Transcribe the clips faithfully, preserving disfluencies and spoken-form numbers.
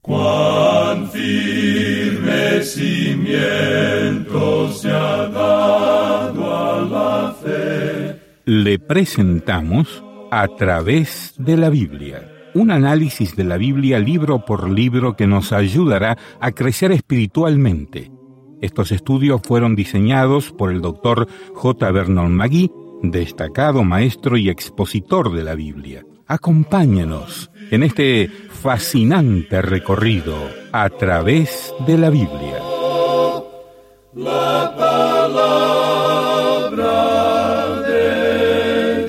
Cuán firme cimiento se ha dado a la fe. Le presentamos A través de la Biblia, un análisis de la Biblia libro por libro que nos ayudará a crecer espiritualmente. Estos estudios fueron diseñados por el doctor J. Vernon McGee, destacado maestro y expositor de la Biblia. Acompáñenos en este fascinante recorrido a través de la Biblia. La palabra de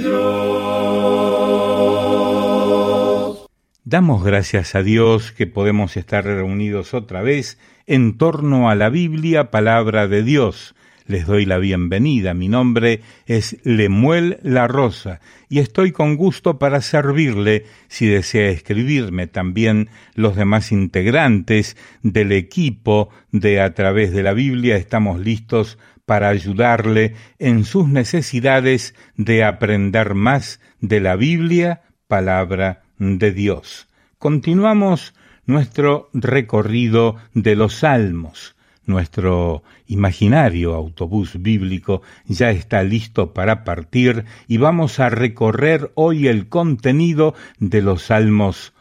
Dios. Damos gracias a Dios que podemos estar reunidos otra vez en torno a la Biblia, palabra de Dios. Les doy la bienvenida. Mi nombre es Lemuel La Rosa y estoy con gusto para servirle si desea escribirme. También los demás integrantes del equipo de A Través de la Biblia estamos listos para ayudarle en sus necesidades de aprender más de la Biblia, palabra de Dios. Continuamos nuestro recorrido de los Salmos. Nuestro imaginario autobús bíblico ya está listo para partir y vamos a recorrer hoy el contenido de los Salmos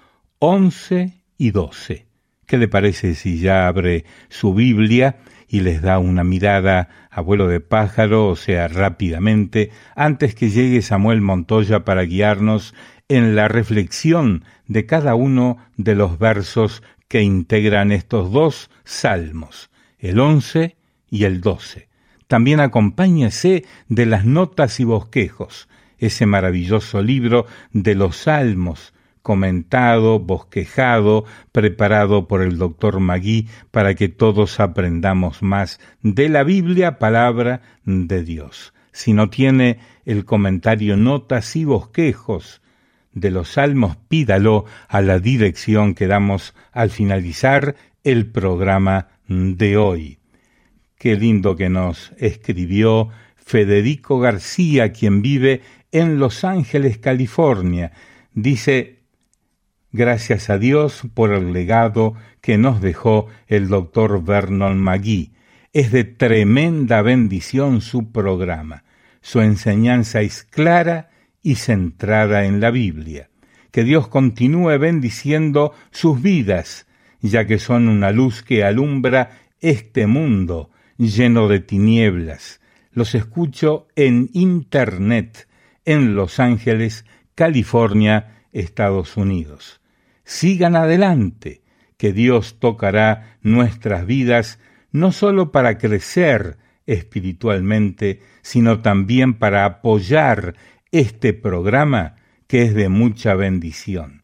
once y doce. ¿Qué le parece si ya abre su Biblia y les da una mirada a vuelo de pájaro, o sea, rápidamente, antes que llegue Samuel Montoya para guiarnos en la reflexión de cada uno de los versos que integran estos dos salmos, el once y el doce. También acompáñese de las notas y bosquejos, ese maravilloso libro de los Salmos, comentado, bosquejado, preparado por el doctor McGee para que todos aprendamos más de la Biblia, palabra de Dios. Si no tiene el comentario, notas y bosquejos de los Salmos, pídalo a la dirección que damos al finalizar el programa de hoy. Qué lindo que nos escribió Federico García, quien vive en Los Ángeles, California. Dice: gracias a Dios por el legado que nos dejó el doctor Vernon McGee. Es de tremenda bendición su programa. Su enseñanza es clara y centrada en la Biblia. Que Dios continúe bendiciendo sus vidas, ya que son una luz que alumbra este mundo lleno de tinieblas. Los escucho en Internet, en Los Ángeles, California, Estados Unidos. Sigan adelante, que Dios tocará nuestras vidas, no solo para crecer espiritualmente, sino también para apoyar este programa que es de mucha bendición.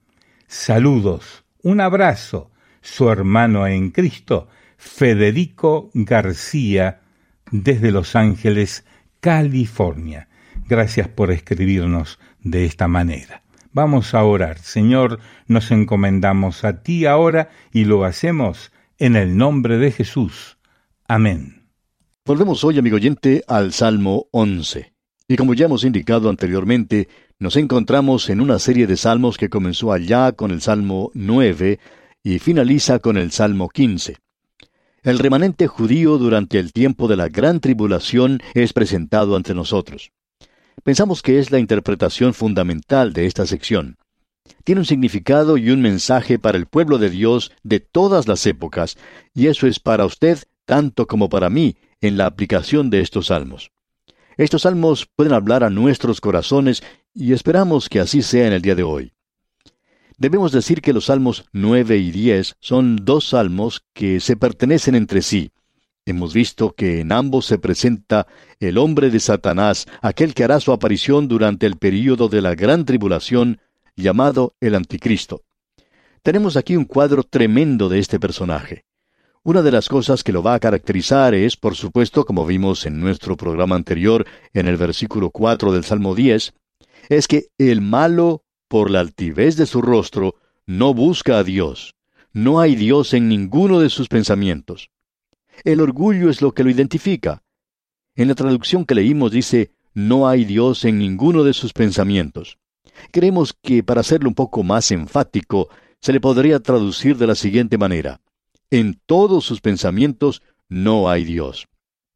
Saludos, un abrazo, su hermano en Cristo, Federico García, desde Los Ángeles, California. Gracias por escribirnos de esta manera. Vamos a orar. Señor, nos encomendamos a ti ahora y lo hacemos en el nombre de Jesús. Amén. Volvemos hoy, amigo oyente, al Salmo once. Y como ya hemos indicado anteriormente, nos encontramos en una serie de salmos que comenzó allá con el Salmo nueve y finaliza con el Salmo quince. El remanente judío durante el tiempo de la gran tribulación es presentado ante nosotros. Pensamos que es la interpretación fundamental de esta sección. Tiene un significado y un mensaje para el pueblo de Dios de todas las épocas, y eso es para usted tanto como para mí en la aplicación de estos salmos. Estos salmos pueden hablar a nuestros corazones y esperamos que así sea en el día de hoy. Debemos decir que los salmos nueve y diez son dos salmos que se pertenecen entre sí. Hemos visto que en ambos se presenta el hombre de Satanás, aquel que hará su aparición durante el período de la gran tribulación, llamado el Anticristo. Tenemos aquí un cuadro tremendo de este personaje. Una de las cosas que lo va a caracterizar es, por supuesto, como vimos en nuestro programa anterior, en el versículo cuatro del Salmo diez, es que el malo, por la altivez de su rostro, no busca a Dios. No hay Dios en ninguno de sus pensamientos. El orgullo es lo que lo identifica. En la traducción que leímos dice, no hay Dios en ninguno de sus pensamientos. Creemos que, para hacerlo un poco más enfático, se le podría traducir de la siguiente manera: en todos sus pensamientos no hay Dios.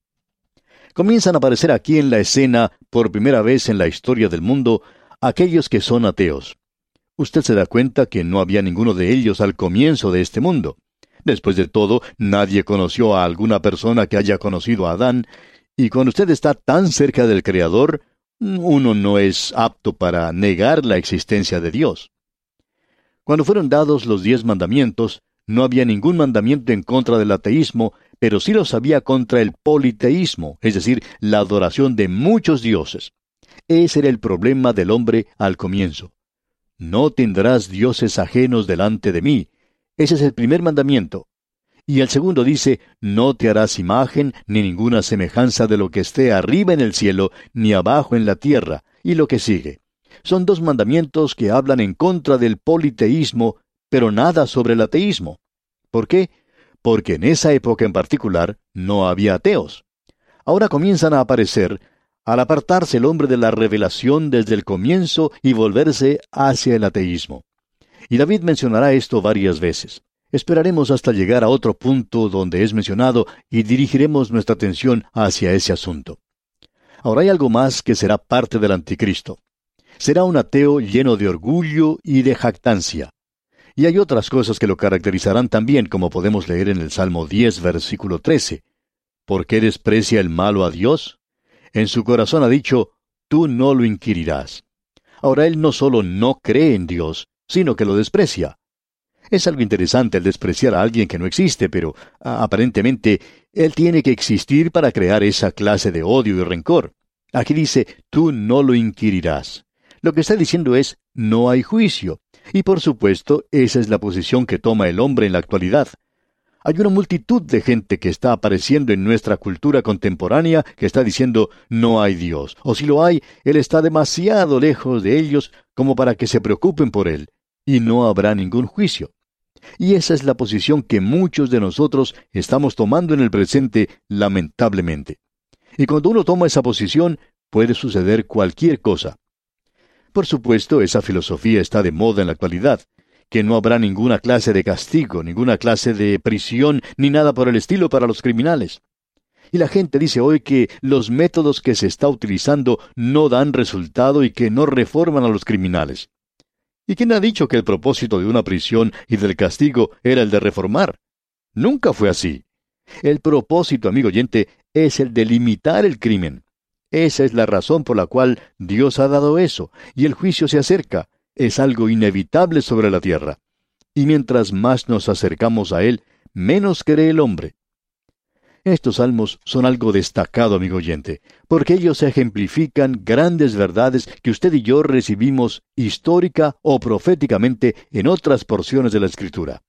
Comienzan a aparecer aquí en la escena, por primera vez en la historia del mundo, aquellos que son ateos. Usted se da cuenta que no había ninguno de ellos al comienzo de este mundo. Después de todo, nadie conoció a alguna persona que haya conocido a Adán, y cuando usted está tan cerca del Creador, uno no es apto para negar la existencia de Dios. Cuando fueron dados los diez mandamientos, no había ningún mandamiento en contra del ateísmo, pero sí los había contra el politeísmo, es decir, la adoración de muchos dioses. Ese era el problema del hombre al comienzo. No tendrás dioses ajenos delante de mí. Ese es el primer mandamiento. Y el segundo dice, no te harás imagen ni ninguna semejanza de lo que esté arriba en el cielo, ni abajo en la tierra, y lo que sigue. Son dos mandamientos que hablan en contra del politeísmo, pero nada sobre el ateísmo. ¿Por qué? Porque en esa época en particular no había ateos. Ahora comienzan a aparecer al apartarse el hombre de la revelación desde el comienzo y volverse hacia el ateísmo. Y David mencionará esto varias veces. Esperaremos hasta llegar a otro punto donde es mencionado y dirigiremos nuestra atención hacia ese asunto. Ahora hay algo más que será parte del anticristo. Será un ateo lleno de orgullo y de jactancia. Y hay otras cosas que lo caracterizarán también, como podemos leer en el Salmo diez, versículo trece. ¿Por qué desprecia el malo a Dios? En su corazón ha dicho, tú no lo inquirirás. Ahora él no solo no cree en Dios, sino que lo desprecia. Es algo interesante el despreciar a alguien que no existe, pero a, aparentemente él tiene que existir para crear esa clase de odio y rencor. Aquí dice, tú no lo inquirirás. Lo que está diciendo es, no hay juicio. Y por supuesto, esa es la posición que toma el hombre en la actualidad. Hay una multitud de gente que está apareciendo en nuestra cultura contemporánea que está diciendo, no hay Dios. O si lo hay, Él está demasiado lejos de ellos como para que se preocupen por Él. Y no habrá ningún juicio. Y esa es la posición que muchos de nosotros estamos tomando en el presente, lamentablemente. Y cuando uno toma esa posición, puede suceder cualquier cosa. Por supuesto, esa filosofía está de moda en la actualidad, que no habrá ninguna clase de castigo, ninguna clase de prisión, ni nada por el estilo para los criminales. Y la gente dice hoy que los métodos que se está utilizando no dan resultado y que no reforman a los criminales. ¿Y quién ha dicho que el propósito de una prisión y del castigo era el de reformar? Nunca fue así. El propósito, amigo oyente, es el de limitar el crimen. Esa es la razón por la cual Dios ha dado eso, y el juicio se acerca. Es algo inevitable sobre la tierra. Y mientras más nos acercamos a Él, menos cree el hombre. Estos salmos son algo destacado, amigo oyente, porque ellos ejemplifican grandes verdades que usted y yo recibimos histórica o proféticamente en otras porciones de la Escritura.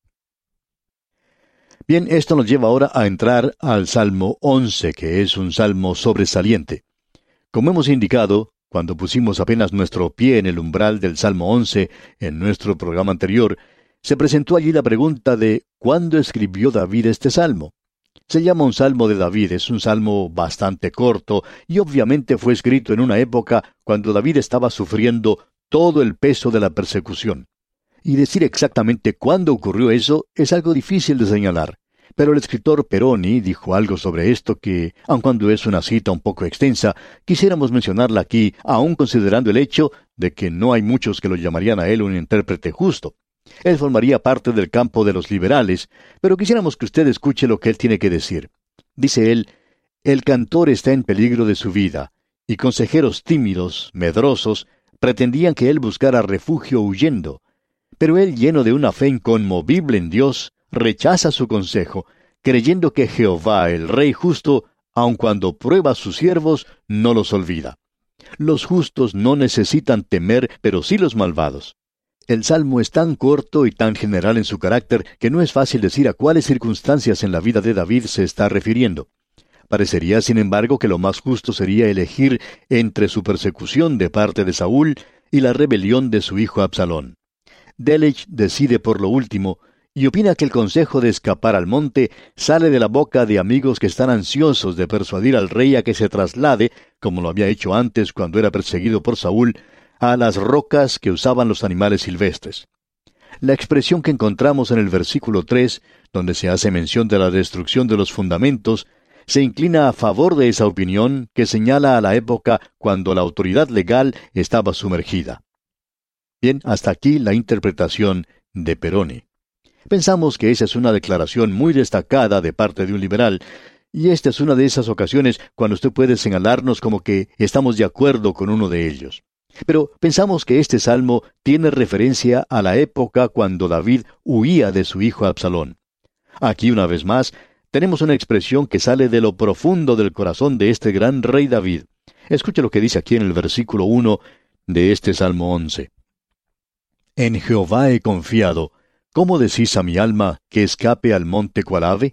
Bien, esto nos lleva ahora a entrar al Salmo once, que es un salmo sobresaliente. Como hemos indicado, cuando pusimos apenas nuestro pie en el umbral del Salmo once en nuestro programa anterior, se presentó allí la pregunta de ¿cuándo escribió David este salmo? Se llama un salmo de David, es un salmo bastante corto y obviamente fue escrito en una época cuando David estaba sufriendo todo el peso de la persecución. Y decir exactamente cuándo ocurrió eso es algo difícil de señalar. Pero el escritor Peroni dijo algo sobre esto que, aun cuando es una cita un poco extensa, quisiéramos mencionarla aquí, aun considerando el hecho de que no hay muchos que lo llamarían a él un intérprete justo. Él formaría parte del campo de los liberales, pero quisiéramos que usted escuche lo que él tiene que decir. Dice él, el cantor está en peligro de su vida, y consejeros tímidos, medrosos, pretendían que él buscara refugio huyendo. Pero él, lleno de una fe inconmovible en Dios, rechaza su consejo, creyendo que Jehová, el Rey justo, aun cuando prueba a sus siervos, no los olvida. Los justos no necesitan temer, pero sí los malvados. El salmo es tan corto y tan general en su carácter que no es fácil decir a cuáles circunstancias en la vida de David se está refiriendo. Parecería, sin embargo, que lo más justo sería elegir entre su persecución de parte de Saúl y la rebelión de su hijo Absalón. Delitzsch decide por lo último, y opina que el consejo de escapar al monte sale de la boca de amigos que están ansiosos de persuadir al rey a que se traslade, como lo había hecho antes cuando era perseguido por Saúl, a las rocas que usaban los animales silvestres. La expresión que encontramos en el versículo tres, donde se hace mención de la destrucción de los fundamentos, se inclina a favor de esa opinión que señala a la época cuando la autoridad legal estaba sumergida. Bien, hasta aquí la interpretación de Peroni. Pensamos que esa es una declaración muy destacada de parte de un liberal, y esta es una de esas ocasiones cuando usted puede señalarnos como que estamos de acuerdo con uno de ellos. Pero pensamos que este salmo tiene referencia a la época cuando David huía de su hijo Absalón. Aquí, una vez más, tenemos una expresión que sale de lo profundo del corazón de este gran rey David. Escuche lo que dice aquí en el versículo uno de este Salmo once. En Jehová he confiado. ¿Cómo decís a mi alma que escape al monte cual ave?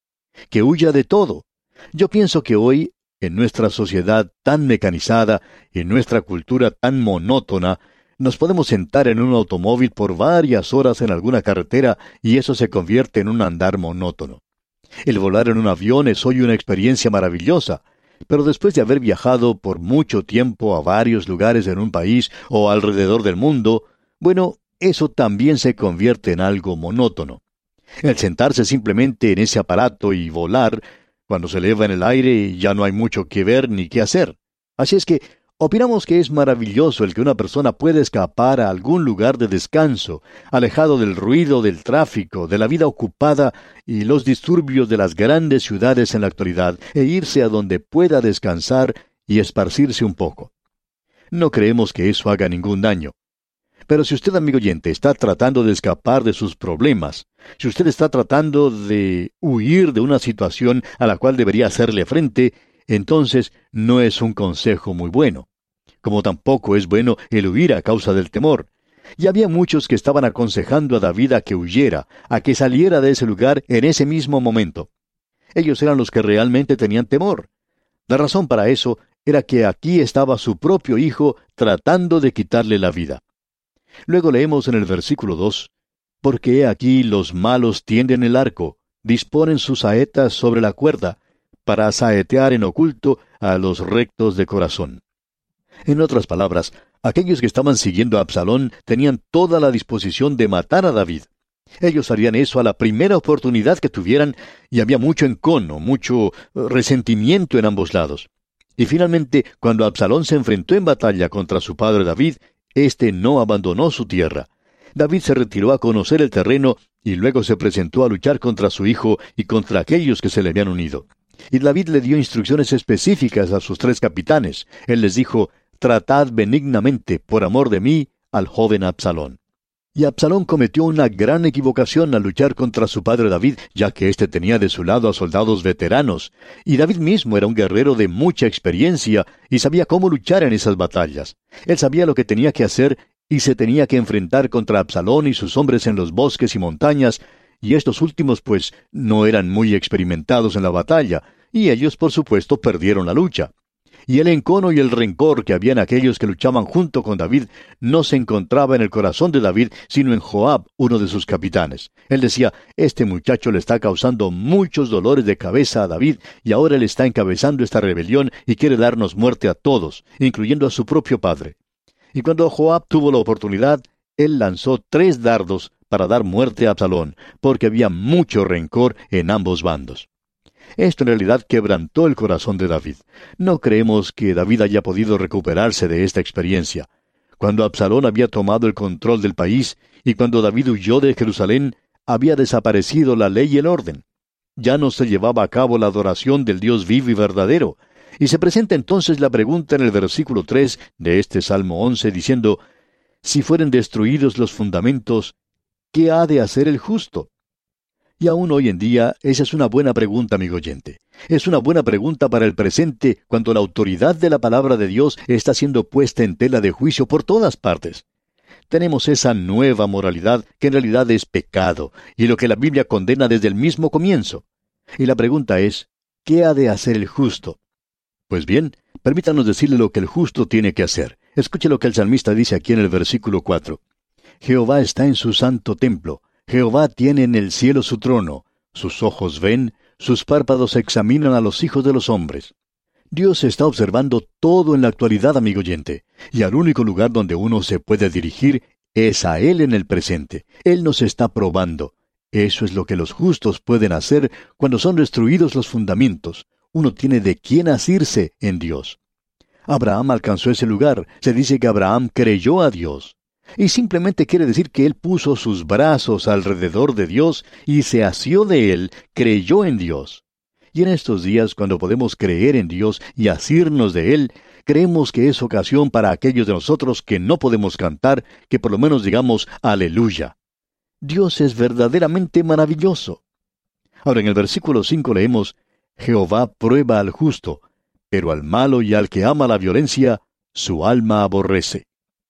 Que huya de todo. Yo pienso que hoy, en nuestra sociedad tan mecanizada, en nuestra cultura tan monótona, nos podemos sentar en un automóvil por varias horas en alguna carretera y eso se convierte en un andar monótono. El volar en un avión es hoy una experiencia maravillosa, pero después de haber viajado por mucho tiempo a varios lugares en un país o alrededor del mundo, bueno, eso también se convierte en algo monótono. El sentarse simplemente en ese aparato y volar, cuando se eleva en el aire ya no hay mucho que ver ni qué hacer. Así es que opinamos que es maravilloso el que una persona pueda escapar a algún lugar de descanso, alejado del ruido del tráfico, de la vida ocupada y los disturbios de las grandes ciudades en la actualidad, e irse a donde pueda descansar y esparcirse un poco. No creemos que eso haga ningún daño. Pero si usted, amigo oyente, está tratando de escapar de sus problemas, si usted está tratando de huir de una situación a la cual debería hacerle frente, entonces no es un consejo muy bueno. Como tampoco es bueno el huir a causa del temor. Y había muchos que estaban aconsejando a David a que huyera, a que saliera de ese lugar en ese mismo momento. Ellos eran los que realmente tenían temor. La razón para eso era que aquí estaba su propio hijo tratando de quitarle la vida. Luego leemos en el versículo dos, porque he aquí los malos tienden el arco, disponen sus saetas sobre la cuerda, para saetear en oculto a los rectos de corazón. En otras palabras, aquellos que estaban siguiendo a Absalón tenían toda la disposición de matar a David. Ellos harían eso a la primera oportunidad que tuvieran, y había mucho encono, mucho resentimiento en ambos lados. Y finalmente, cuando Absalón se enfrentó en batalla contra su padre David, éste no abandonó su tierra. David se retiró a conocer el terreno y luego se presentó a luchar contra su hijo y contra aquellos que se le habían unido. Y David le dio instrucciones específicas a sus tres capitanes. Él les dijo, tratad benignamente, por amor de mí, al joven Absalón. Y Absalón cometió una gran equivocación al luchar contra su padre David, ya que éste tenía de su lado a soldados veteranos, y David mismo era un guerrero de mucha experiencia y sabía cómo luchar en esas batallas. Él sabía lo que tenía que hacer y se tenía que enfrentar contra Absalón y sus hombres en los bosques y montañas, y estos últimos pues no eran muy experimentados en la batalla, y ellos por supuesto perdieron la lucha. Y el encono y el rencor que había en aquellos que luchaban junto con David no se encontraba en el corazón de David, sino en Joab, uno de sus capitanes. Él decía, este muchacho le está causando muchos dolores de cabeza a David, y ahora él está encabezando esta rebelión y quiere darnos muerte a todos, incluyendo a su propio padre. Y cuando Joab tuvo la oportunidad, él lanzó tres dardos para dar muerte a Absalón, porque había mucho rencor en ambos bandos. Esto en realidad quebrantó el corazón de David. No creemos que David haya podido recuperarse de esta experiencia. Cuando Absalón había tomado el control del país y cuando David huyó de Jerusalén, había desaparecido la ley y el orden. Ya no se llevaba a cabo la adoración del Dios vivo y verdadero. Y se presenta entonces la pregunta en el versículo tres de este Salmo once, diciendo, si fueren destruidos los fundamentos, ¿qué ha de hacer el justo? Y aún hoy en día, esa es una buena pregunta, amigo oyente. Es una buena pregunta para el presente, cuando la autoridad de la palabra de Dios está siendo puesta en tela de juicio por todas partes. Tenemos esa nueva moralidad que en realidad es pecado, y lo que la Biblia condena desde el mismo comienzo. Y la pregunta es, ¿qué ha de hacer el justo? Pues bien, permítanos decirle lo que el justo tiene que hacer. Escuche lo que el salmista dice aquí en el versículo cuatro. Jehová está en su santo templo. Jehová tiene en el cielo su trono, sus ojos ven, sus párpados examinan a los hijos de los hombres. Dios está observando todo en la actualidad, amigo oyente, y al único lugar donde uno se puede dirigir Es a Él en el presente. Él nos está probando. Eso es lo que los justos pueden hacer cuando son destruidos los fundamentos. Uno tiene de quién asirse en Dios. Abraham alcanzó ese lugar. Se dice que Abraham creyó a Dios. Y simplemente quiere decir que él puso sus brazos alrededor de Dios y se asió de él, creyó en Dios. Y en estos días, cuando podemos creer en Dios y asirnos de Él, creemos que es ocasión para aquellos de nosotros que no podemos cantar, que por lo menos digamos aleluya. Dios es verdaderamente maravilloso. Ahora en el versículo cinco leemos, Jehová prueba al justo, pero al malo y al que ama la violencia, su alma aborrece.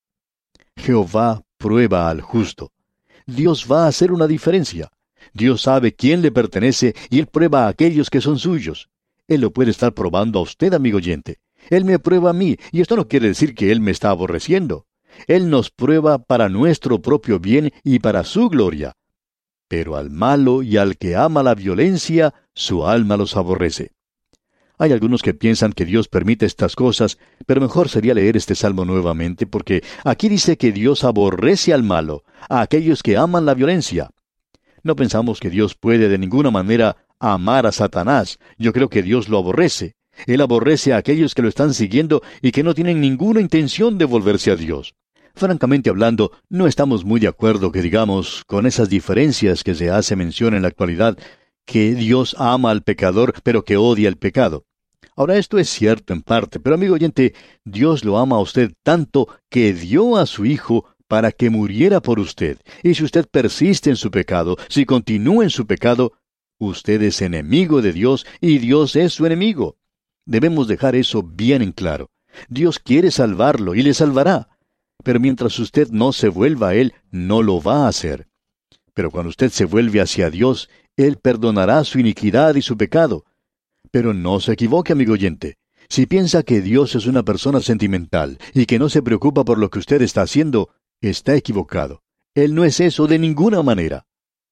Jehová prueba al justo. Dios va a hacer una diferencia. Dios sabe quién le pertenece y Él prueba a aquellos que son suyos. Él lo puede estar probando a usted, amigo oyente. Él me prueba a mí, y esto no quiere decir que Él me está aborreciendo. Él nos prueba para nuestro propio bien y para su gloria. Pero al malo y al que ama la violencia, su alma los aborrece. Hay algunos que piensan que Dios permite estas cosas, pero mejor sería leer este salmo nuevamente, porque aquí dice que Dios aborrece al malo, a aquellos que aman la violencia. No pensamos que Dios puede de ninguna manera amar a Satanás. Yo creo que Dios lo aborrece. Él aborrece a aquellos que lo están siguiendo y que no tienen ninguna intención de volverse a Dios. Francamente hablando, no estamos muy de acuerdo que digamos, con esas diferencias que se hace mención en la actualidad, que Dios ama al pecador, pero que odia el pecado. Ahora, esto es cierto en parte, pero amigo oyente, Dios lo ama a usted tanto que dio a su Hijo para que muriera por usted. Y si usted persiste en su pecado, si continúa en su pecado, usted es enemigo de Dios y Dios es su enemigo. Debemos dejar eso bien en claro. Dios quiere salvarlo y le salvará. Pero mientras usted no se vuelva a Él, no lo va a hacer. Pero cuando usted se vuelve hacia Dios, Él perdonará su iniquidad y su pecado. Pero no se equivoque, amigo oyente. Si piensa que Dios es una persona sentimental y que no se preocupa por lo que usted está haciendo, está equivocado. Él no es eso de ninguna manera.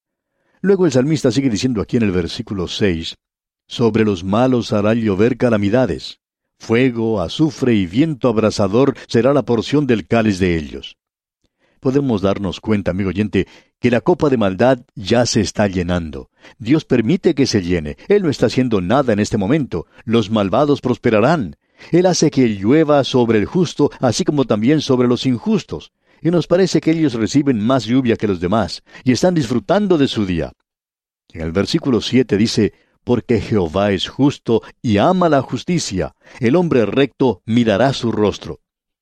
Luego el salmista sigue diciendo aquí en el versículo seis, sobre los malos hará llover calamidades. Fuego, azufre y viento abrasador será la porción del cáliz de ellos. Podemos darnos cuenta, amigo oyente, que la copa de maldad ya se está llenando. Dios permite que se llene. Él no está haciendo nada en este momento. Los malvados prosperarán. Él hace que llueva sobre el justo, así como también sobre los injustos. Y nos parece que ellos reciben más lluvia que los demás, y están disfrutando de su día. En el versículo siete dice, porque Jehová es justo y ama la justicia, el hombre recto mirará su rostro.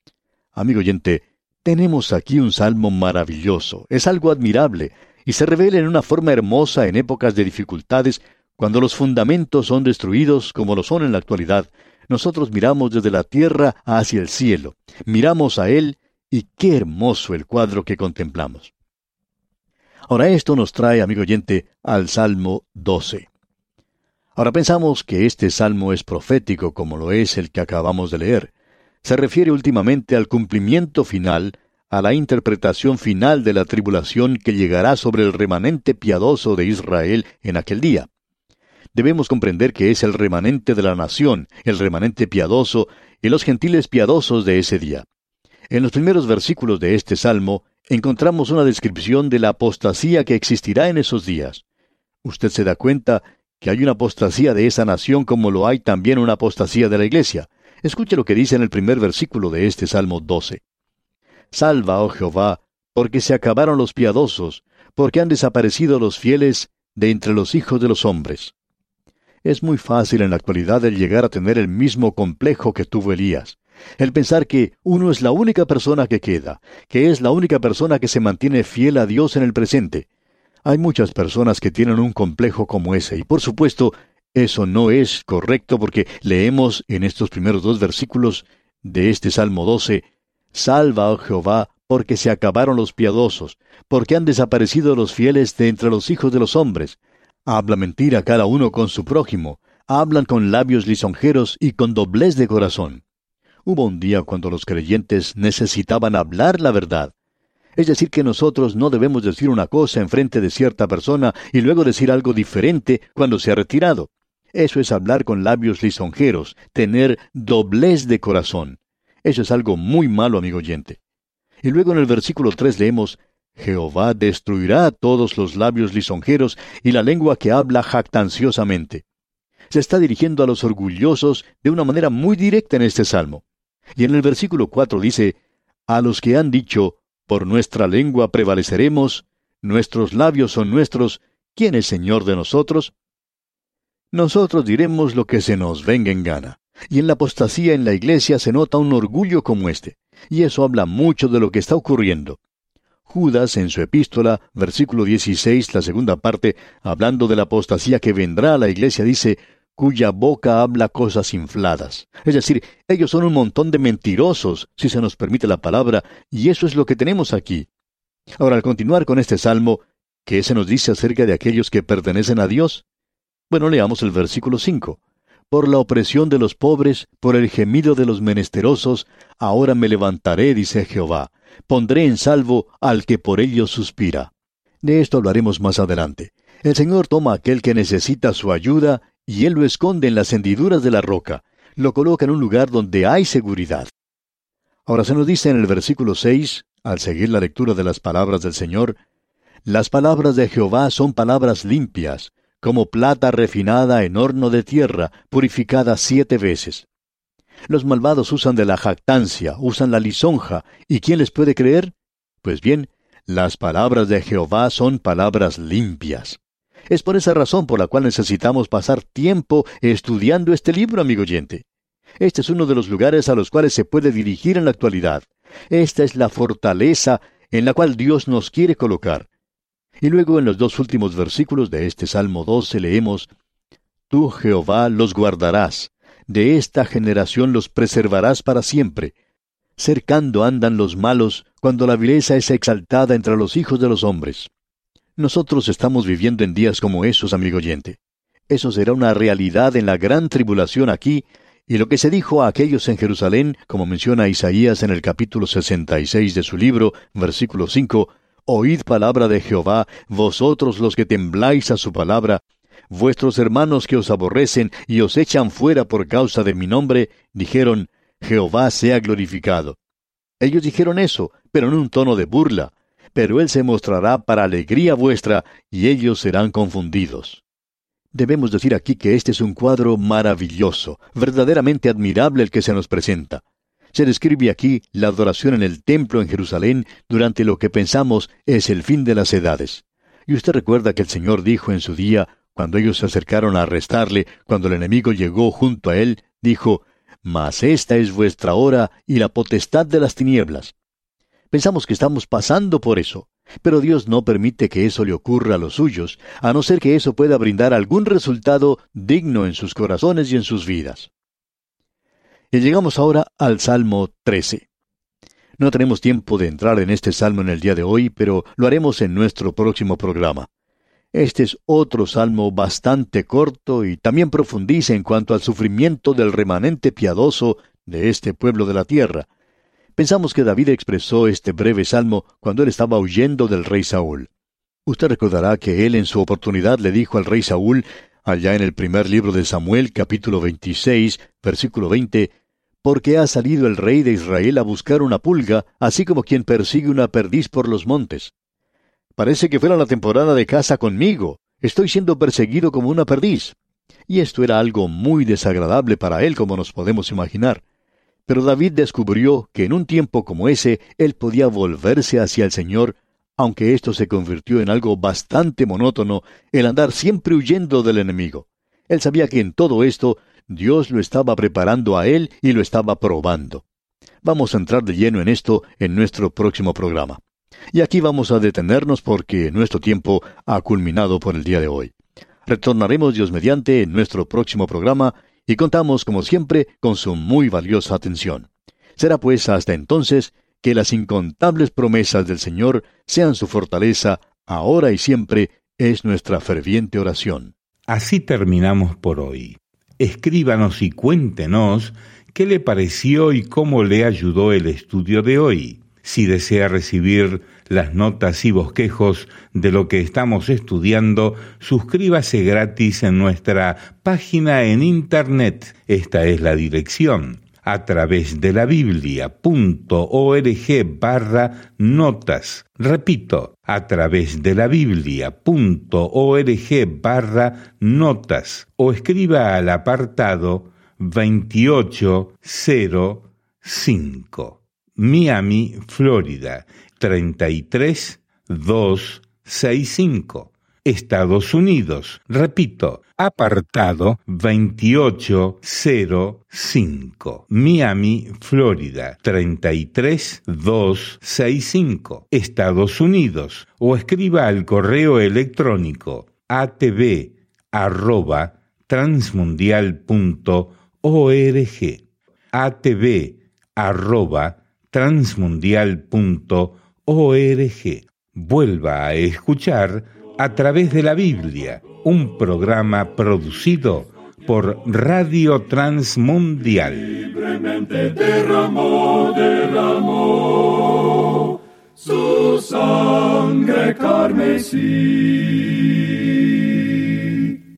Amigo oyente, tenemos aquí un salmo maravilloso, es algo admirable, y se revela en una forma hermosa en épocas de dificultades, cuando los fundamentos son destruidos como lo son en la actualidad. Nosotros miramos desde la tierra hacia el cielo, miramos a Él, y qué hermoso el cuadro que contemplamos. Ahora esto nos trae, amigo oyente, al Salmo doce. Ahora pensamos que este salmo es profético como lo es el que acabamos de leer. Se refiere últimamente al cumplimiento final, a la interpretación final de la tribulación que llegará sobre el remanente piadoso de Israel en aquel día. Debemos comprender que es el remanente de la nación, el remanente piadoso y los gentiles piadosos de ese día. En los primeros versículos de este salmo encontramos una descripción de la apostasía que existirá en esos días. Usted se da cuenta que hay una apostasía de esa nación como lo hay también una apostasía de la iglesia. Escuche lo que dice en el primer versículo de este Salmo doce. Salva, oh Jehová, porque se acabaron los piadosos, porque han desaparecido los fieles de entre los hijos de los hombres. Es muy fácil en la actualidad el llegar a tener el mismo complejo que tuvo Elías. El pensar que uno es la única persona que queda, que es la única persona que se mantiene fiel a Dios en el presente. Hay muchas personas que tienen un complejo como ese, y por supuesto, eso no es correcto porque leemos en estos primeros dos versículos de este Salmo doce, Salva, oh Jehová, porque se acabaron los piadosos, porque han desaparecido los fieles de entre los hijos de los hombres. Habla mentira cada uno con su prójimo, hablan con labios lisonjeros y con doblez de corazón. Hubo un día cuando los creyentes necesitaban hablar la verdad. Es decir, que nosotros no debemos decir una cosa en frente de cierta persona y luego decir algo diferente cuando se ha retirado. Eso es hablar con labios lisonjeros, tener doblez de corazón. Eso es algo muy malo, amigo oyente. Y luego en el versículo tres leemos, Jehová destruirá a todos los labios lisonjeros y la lengua que habla jactanciosamente. Se está dirigiendo a los orgullosos de una manera muy directa en este salmo. Y en el versículo cuatro dice, a los que han dicho, por nuestra lengua prevaleceremos, nuestros labios son nuestros, ¿quién es Señor de nosotros? Nosotros diremos lo que se nos venga en gana. Y en la apostasía en la iglesia se nota un orgullo como este. Y eso habla mucho de lo que está ocurriendo. Judas, en su epístola, versículo dieciséis, la segunda parte, hablando de la apostasía que vendrá a la iglesia, dice, cuya boca habla cosas infladas. Es decir, ellos son un montón de mentirosos, si se nos permite la palabra, y eso es lo que tenemos aquí. Ahora, al continuar con este salmo, ¿qué se nos dice acerca de aquellos que pertenecen a Dios? Bueno, leamos el versículo cinco. Por la opresión de los pobres, por el gemido de los menesterosos, ahora me levantaré, dice Jehová. Pondré en salvo al que por ellos suspira. De esto hablaremos más adelante. El Señor toma a aquel que necesita su ayuda y Él lo esconde en las hendiduras de la roca. Lo coloca en un lugar donde hay seguridad. Ahora se nos dice en el versículo seis, al seguir la lectura de las palabras del Señor, las palabras de Jehová son palabras limpias, como plata refinada en horno de tierra, purificada siete veces. Los malvados usan de la jactancia, usan la lisonja, ¿y quién les puede creer? Pues bien, las palabras de Jehová son palabras limpias. Es por esa razón por la cual necesitamos pasar tiempo estudiando este libro, amigo oyente. Este es uno de los lugares a los cuales se puede dirigir en la actualidad. Esta es la fortaleza en la cual Dios nos quiere colocar. Y luego en los dos últimos versículos de este Salmo doce leemos, Tú, Jehová, los guardarás, de esta generación los preservarás para siempre. Cercando andan los malos, cuando la vileza es exaltada entre los hijos de los hombres. Nosotros estamos viviendo en días como esos, amigo oyente. Eso será una realidad en la gran tribulación aquí, y lo que se dijo a aquellos en Jerusalén, como menciona Isaías en el capítulo sesenta y seis de su libro, versículo cinco, Oíd palabra de Jehová, vosotros los que tembláis a su palabra, vuestros hermanos que os aborrecen y os echan fuera por causa de mi nombre, dijeron, Jehová sea glorificado. Ellos dijeron eso, pero en un tono de burla, pero Él se mostrará para alegría vuestra, y ellos serán confundidos. Debemos decir aquí que este es un cuadro maravilloso, verdaderamente admirable el que se nos presenta. Se describe aquí la adoración en el templo en Jerusalén durante lo que pensamos es el fin de las edades. Y usted recuerda que el Señor dijo en su día, cuando ellos se acercaron a arrestarle, cuando el enemigo llegó junto a él, dijo, Mas esta es vuestra hora y la potestad de las tinieblas. Pensamos que estamos pasando por eso, pero Dios no permite que eso le ocurra a los suyos, a no ser que eso pueda brindar algún resultado digno en sus corazones y en sus vidas. Y llegamos ahora al Salmo trece. No tenemos tiempo de entrar en este salmo en el día de hoy, pero lo haremos en nuestro próximo programa. Este es otro salmo bastante corto y también profundiza en cuanto al sufrimiento del remanente piadoso de este pueblo de la tierra. Pensamos que David expresó este breve salmo cuando él estaba huyendo del rey Saúl. Usted recordará que él en su oportunidad le dijo al rey Saúl, allá en el primer libro de Samuel, capítulo veintiséis, versículo veinte, porque ha salido el rey de Israel a buscar una pulga, así como quien persigue una perdiz por los montes. Parece que fuera la temporada de caza conmigo. Estoy siendo perseguido como una perdiz. Y esto era algo muy desagradable para él, como nos podemos imaginar. Pero David descubrió que en un tiempo como ese, él podía volverse hacia el Señor, aunque esto se convirtió en algo bastante monótono, el andar siempre huyendo del enemigo. Él sabía que en todo esto, Dios lo estaba preparando a él y lo estaba probando. Vamos a entrar de lleno en esto en nuestro próximo programa. Y aquí vamos a detenernos porque nuestro tiempo ha culminado por el día de hoy. Retornaremos Dios mediante en nuestro próximo programa y contamos, como siempre, con su muy valiosa atención. Será pues hasta entonces que las incontables promesas del Señor sean su fortaleza, ahora y siempre, es nuestra ferviente oración. Así terminamos por hoy. Escríbanos y cuéntenos qué le pareció y cómo le ayudó el estudio de hoy. Si desea recibir las notas y bosquejos de lo que estamos estudiando, suscríbase gratis en nuestra página en internet. Esta es la dirección, a través de la biblia.org barra notas. Repito, a través de la biblia.org barra notas o escriba al apartado veintiocho cero cinco, Miami, Florida, treinta y tres mil doscientos sesenta y cinco. Estados Unidos. Repito, apartado veintiocho cero cinco, Miami, Florida, treinta y tres mil doscientos sesenta y cinco. Estados Unidos. O escriba al correo electrónico atv arroba transmundial punto org, atv arroba transmundial punto org. Vuelva a escuchar A través de la Biblia, un programa producido por Radio Transmundial. Libremente derramó, derramó su sangre carmesí.